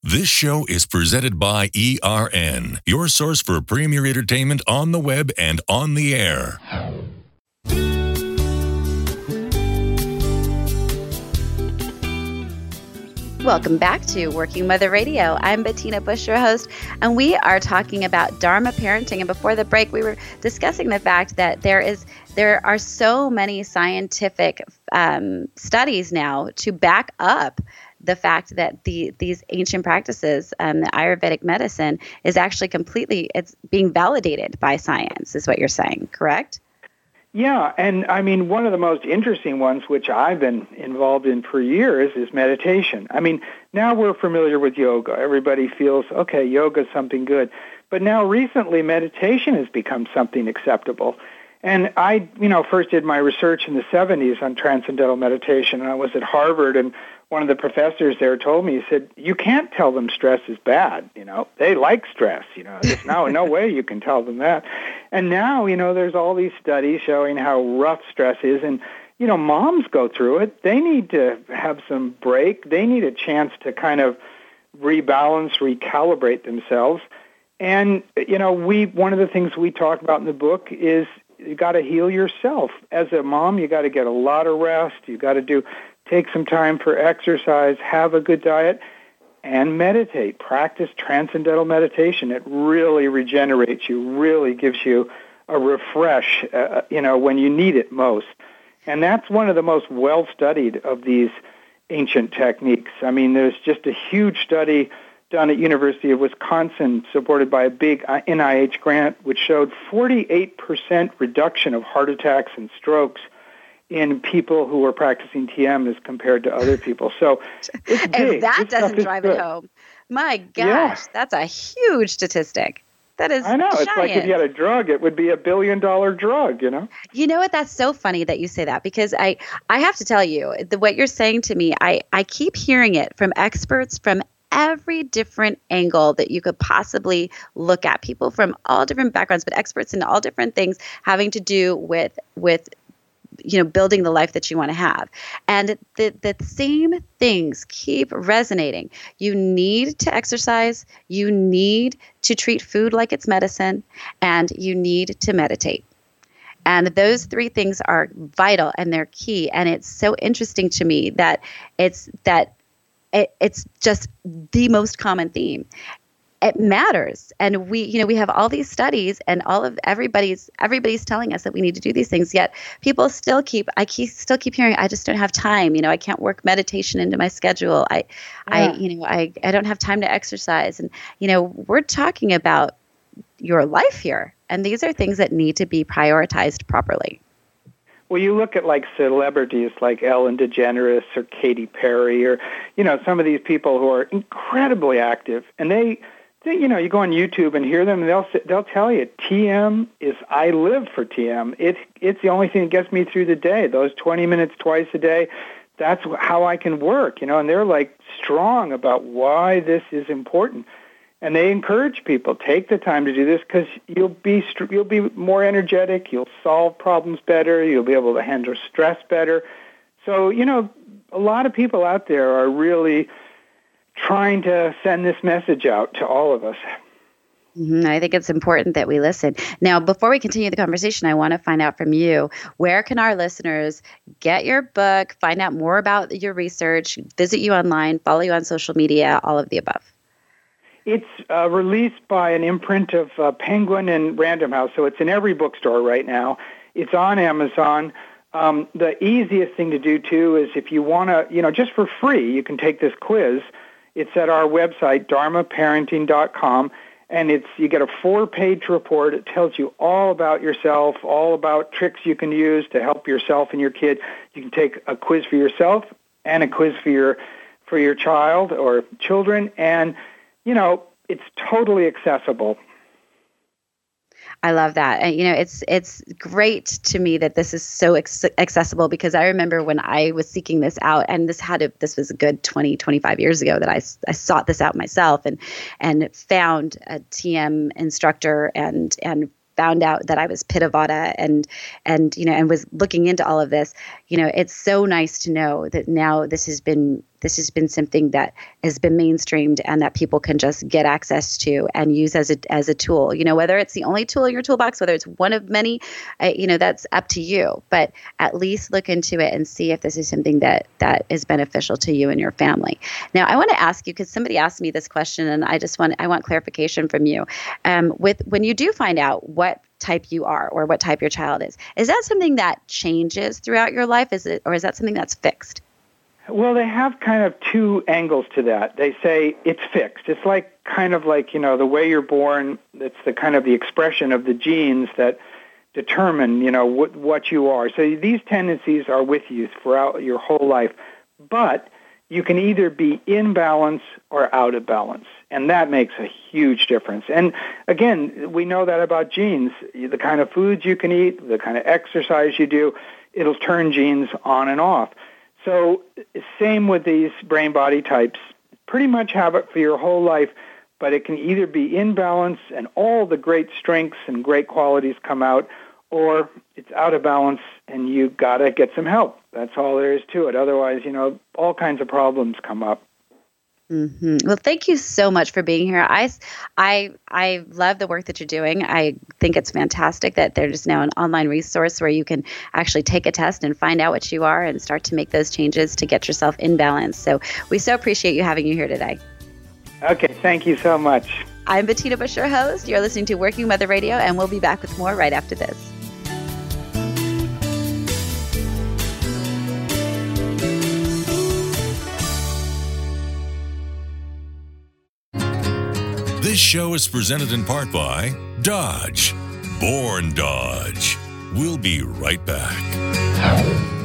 This show is presented by ERN, your source for premier entertainment on the web and on the air. Welcome back to Working Mother Radio. I'm Bettina Bush, your host, and we are talking about Dharma parenting. And before the break, we were discussing the fact that there are so many scientific studies now to back up the fact that these ancient practices, the Ayurvedic medicine, is actually it's being validated by science, is what you're saying, correct? Yeah, and I mean, one of the most interesting ones, which I've been involved in for years, is meditation. I mean, now we're familiar with yoga. Everybody feels, okay, yoga is something good. But now recently, meditation has become something acceptable. And I, first did my research in the 70s on transcendental meditation, and I was at Harvard, and one of the professors there told me, he said, you can't tell them stress is bad, They like stress, There's no way you can tell them that. And now, there's all these studies showing how rough stress is, and, moms go through it. They need to have some break. They need a chance to kind of rebalance, recalibrate themselves. And, one of the things we talk about in the book is you got to heal yourself. As a mom, you got to get a lot of rest. You got to take some time for exercise, have a good diet, and meditate. Practice transcendental meditation. It really regenerates you, really gives you a refresh, when you need it most. And that's one of the most well-studied of these ancient techniques. I mean, there's just a huge study done at University of Wisconsin, supported by a big NIH grant, which showed 48% reduction of heart attacks and strokes in people who were practicing TM as compared to other people. So it's big. If that doesn't drive it home, my gosh, That's a huge statistic. That is I know. giant. It's like if you had a drug, it would be $1 billion drug, You know what? That's so funny that you say that, because I have to tell you, what you're saying to me, I keep hearing it from experts from every different angle that you could possibly look at, people from all different backgrounds, but experts in all different things having to do with building the life that you want to have. And the same things keep resonating. You need to exercise, you need to treat food like it's medicine, and you need to meditate. And those three things are vital and they're key. And it's so interesting to me that it's just the most common theme. It matters. And we have all these studies, and everybody's telling us that we need to do these things. Yet people still keep hearing, I just don't have time. I can't work meditation into my schedule. I don't have time to exercise. And, we're talking about your life here. And these are things that need to be prioritized properly. Well, you look at celebrities like Ellen DeGeneres or Katy Perry or, some of these people who are incredibly active, and they you go on YouTube and hear them, and they'll tell you, TM is, I live for TM. It's the only thing that gets me through the day. Those 20 minutes twice a day, that's how I can work, and they're strong about why this is important. And they encourage people, take the time to do this, because you'll be more energetic, you'll solve problems better, you'll be able to handle stress better. So, a lot of people out there are really trying to send this message out to all of us. Mm-hmm. I think it's important that we listen. Now, before we continue the conversation, I want to find out from you, where can our listeners get your book, find out more about your research, visit you online, follow you on social media, all of the above? It's released by an imprint of Penguin and Random House, so it's in every bookstore right now. It's on Amazon. The easiest thing to do, too, is if you want to, just for free, you can take this quiz. It's at our website, dharmaparenting.com, and you get a 4-page report. It tells you all about yourself, all about tricks you can use to help yourself and your kid. You can take a quiz for yourself and a quiz for your child or children, and it's totally accessible. I love that. And, it's great to me that this is so accessible, because I remember when I was seeking this out, and this was a good 20, 25 years ago that I sought this out myself and found a TM instructor and found out that I was Pitta Vata and was looking into all of this. It's so nice to know that now this has been this has been something that has been mainstreamed and that people can just get access to and use as a tool. Whether it's the only tool in your toolbox, whether it's one of many, that's up to you. But at least look into it and see if this is something that is beneficial to you and your family. Now, I want to ask you, because somebody asked me this question, and I want clarification from you. When you do find out what type you are or what type your child is that something that changes throughout your life? Or is that something that's fixed? Well, they have kind of two angles to that. They say it's fixed. It's kind of like, the way you're born, it's the kind of the expression of the genes that determine, what you are. So these tendencies are with you throughout your whole life. But you can either be in balance or out of balance. And that makes a huge difference. And again, we know that about genes. The kind of foods you can eat, the kind of exercise you do, it'll turn genes on and off. So same with these brain body types. Pretty much have it for your whole life, but it can either be in balance and all the great strengths and great qualities come out, or it's out of balance and you got to get some help. That's all there is to it. Otherwise, all kinds of problems come up. Mm-hmm. Well, thank you so much for being here. I love the work that you're doing. I think it's fantastic that there's now an online resource where you can actually take a test and find out what you are and start to make those changes to get yourself in balance. So we so appreciate you having you here today. Okay, thank you so much. I'm Bettina Bush, your host. You're listening to Working Mother Radio, and we'll be back with more right after this. This show is presented in part by Dodge. Born Dodge. We'll be right back.